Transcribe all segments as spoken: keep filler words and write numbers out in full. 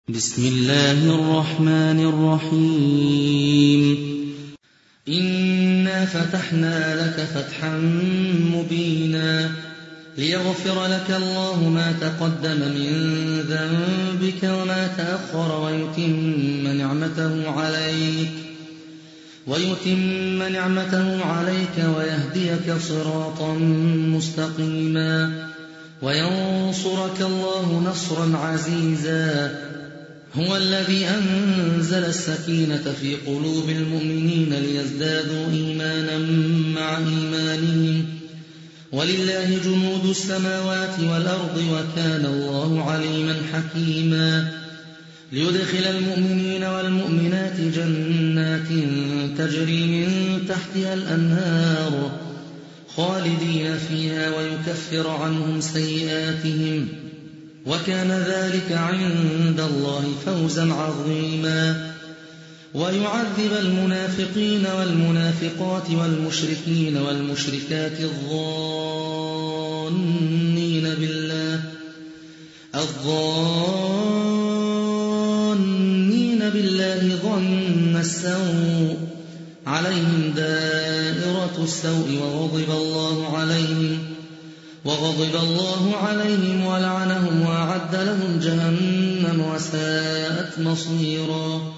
بسم الله الرحمن الرحيم إنا فتحنا لك فتحا مبينا ليغفر لك الله ما تقدم من ذنبك وما تأخر ويتم نعمته عليك ويتم نعمته عليك ويهديك صراطا مستقيما وينصرك الله نصرا عزيزا هو الذي أنزل السكينة في قلوب المؤمنين ليزدادوا إيمانا مع إيمانهم ولله جنود السماوات والأرض وكان الله عليما حكيما ليدخل المؤمنين والمؤمنات جنات تجري من تحتها الأنهار خالدين فيها ويكفر عنهم سيئاتهم وكان ذلك عند الله فوزا عظيما ويعذب المنافقين والمنافقات والمشركين والمشركات الظانين بالله الظانين بالله ظن السوء عليهم دائرة السوء وغضب الله عليهم وغضب الله عليهم ولعنهم وأعد لهم جهنم وساءت مصيرا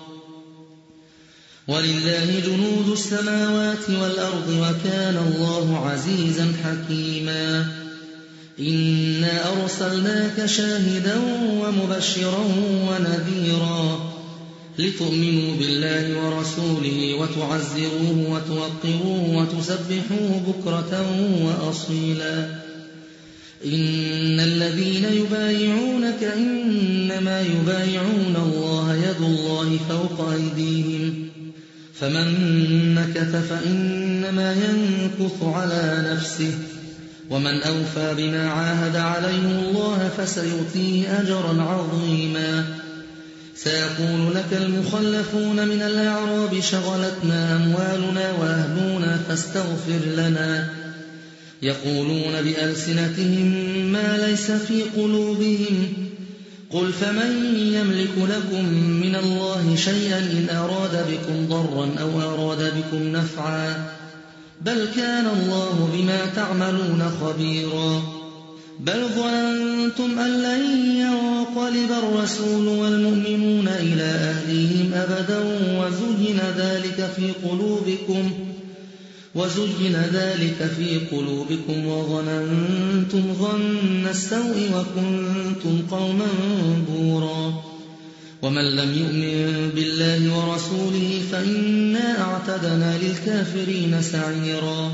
ولله جنود السماوات والأرض وكان الله عزيزا حكيما إنا أرسلناك شاهدا ومبشرا ونذيرا لتؤمنوا بالله ورسوله وتعزروه وتوقروه وتسبحوه بكرة وأصيلا إن الذين يبايعونك إنما يبايعون الله يد الله فوق أيديهم فمن نكث فإنما ينكث على نفسه ومن أوفى بما عاهد عليه الله فسيؤتيه أجرا عظيما سيقول لك المخلفون من الأعراب شغلتنا أموالنا وأهلنا فاستغفر لنا يقولون بألسنتهم ما ليس في قلوبهم قل فمن يملك لكم من الله شيئا إن أراد بكم ضرا أو أراد بكم نفعا بل كان الله بما تعملون خبيرا بل ظننتم أن لن ينقلب الرسول والمؤمنون إلى أهليهم أبدا وزين ذلك في قلوبكم وزين ذلك في قلوبكم وظننتم ظن السوء وكنتم قوما بورا ومن لم يؤمن بالله ورسوله فإنا أعتدنا للكافرين سعيرا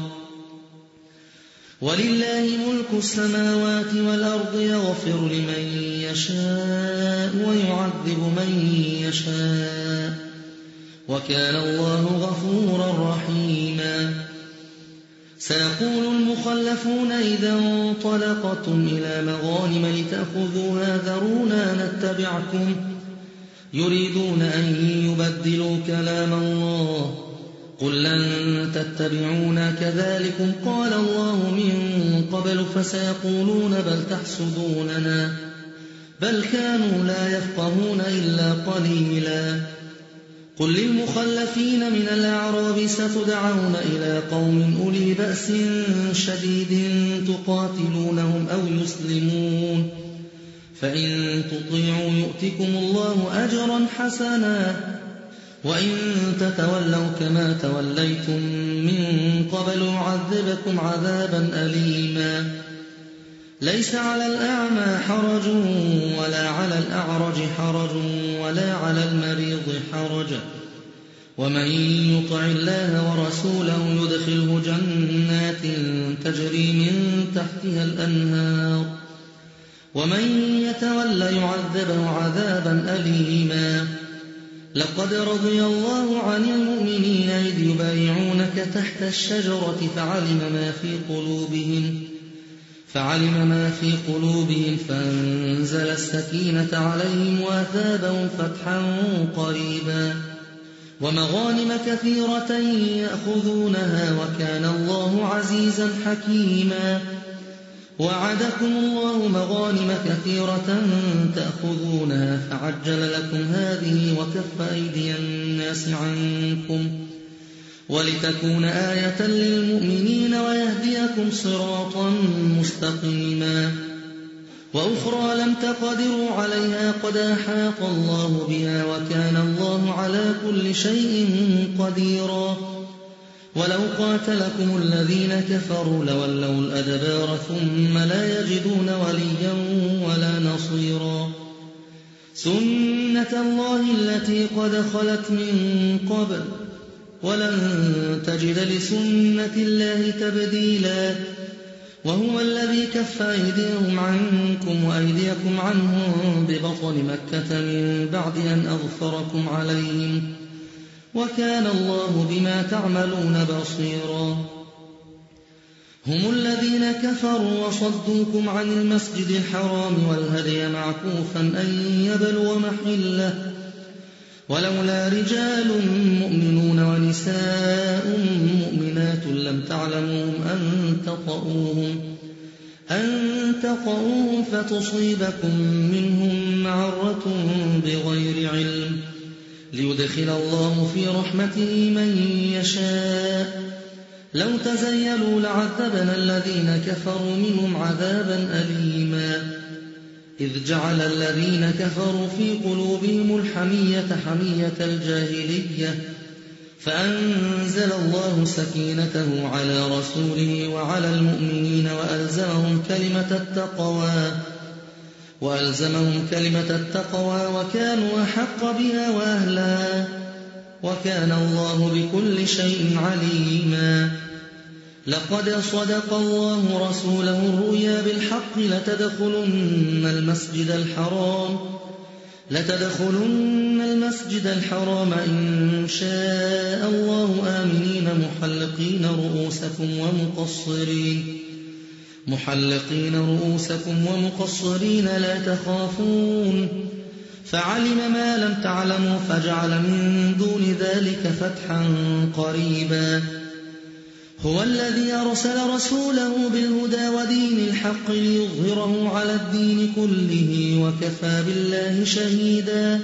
ولله ملك السماوات والأرض يغفر لمن يشاء ويعذب من يشاء وكان الله غفورا رحيما سيقول المخلفون إذا انطلقتم إلى مغانم لتأخذوها ذرونا نتبعكم يريدون أن يبدلوا كلام الله قل لن تتبعونا كذلكم قال الله من قبل فسيقولون بل تحسدوننا بل كانوا لا يفقهون إلا قليلا قل للمخلفين من الأعراب ستدعون إلى قوم أولي بأس شديد تقاتلونهم أو يسلمون فإن تطيعوا يؤتكم الله أجرا حسنا وإن تتولوا كما توليتم من قبل يعذبكم عذابا أليما ليس على الأعمى حرج ولا على الأعرج حرج ولا على المريض حرج ومن يطع الله ورسوله يدخله جنات تجري من تحتها الأنهار ومن يتول يعذبه عذابا أليما لقد رضي الله عن المؤمنين إذ يبايعونك تحت الشجرة فعلم ما في قلوبهم فعلم ما في قلوبهم فأنزل السكينة عليهم وأثابهم فتحا قريبا ومغانم كثيرة يأخذونها وكان الله عزيزا حكيما وعدكم الله مغانم كثيرة تأخذونها فعجل لكم هذه وكف أيدي الناس عنكم ولتكون آية للمؤمنين ويهديكم صراطا مستقيما وأخرى لم تقدروا عليها قد أحاط الله بها وكان الله على كل شيء قديرا ولو قاتلكم الذين كفروا لولوا الأدبار ثم لا يجدون وليا ولا نصيرا سنة الله التي قد خلت من قبل ولن تجد لسنة الله تبديلا وهو الذي كف أيديهم عنكم وأيديكم عنهم ببطن مكة من بعد أن أظفركم عليهم وكان الله بما تعملون بصيرا هم الذين كفروا وصدوكم عن المسجد الحرام والهدي معكوفا أن يبلغ محله ولولا رجال مؤمنون ونساء مؤمنات لم تعلموهم أن تطؤوهم أن تطؤوهم فتصيبكم منهم معرة بغير علم ليدخل الله في رحمته من يشاء لو تزيلوا لعذبنا الذين كفروا منهم عذابا أليما إذ جعل الذين كفروا في قلوبهم الحمية حمية الجاهلية فأنزل الله سكينته على رسوله وعلى المؤمنين وألزمهم كلمة التقوى وألزمهم كلمة التقوى وكانوا أحق بها وأهلها وكان الله بكل شيء عليما لقد صدق الله رسوله الرؤيا بالحق لتدخلن المسجد الحرام لتدخلن المسجد الحرام إن شاء الله آمنين محلقين رؤوسكم ومقصرين محلقين رؤوسكم ومقصرين لا تخافون فعلم ما لم تعلموا فجعل من دون ذلك فتحا قريبا هو الذي أرسل رسوله بالهدى ودين الحق ليظهره على الدين كله وكفى بالله شهيدا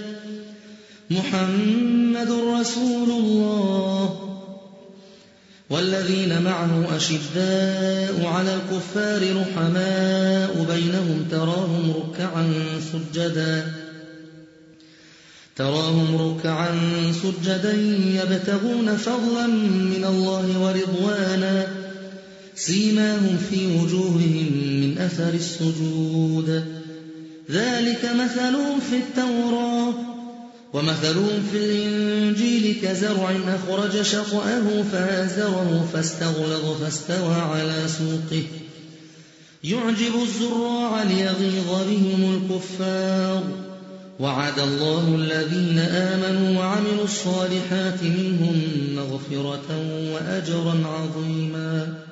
محمد رسول الله والذين معه أشداء على الكفار رحماء بينهم تراهم ركعا سجدا تراهم ركعا سجدا يبتغون فضلا من الله ورضوانا سيماهم في وجوههم من أثر السجود ذلك مثلهم في التوراة ومثلهم في الإنجيل كزرع أخرج شطأه فآزره فاستغلظ فاستوى على سوقه يعجب الزراع ليغيظ بهم الكفار وعد الله الذين آمنوا وعملوا الصالحات منهم مغفرة وأجرا عظيما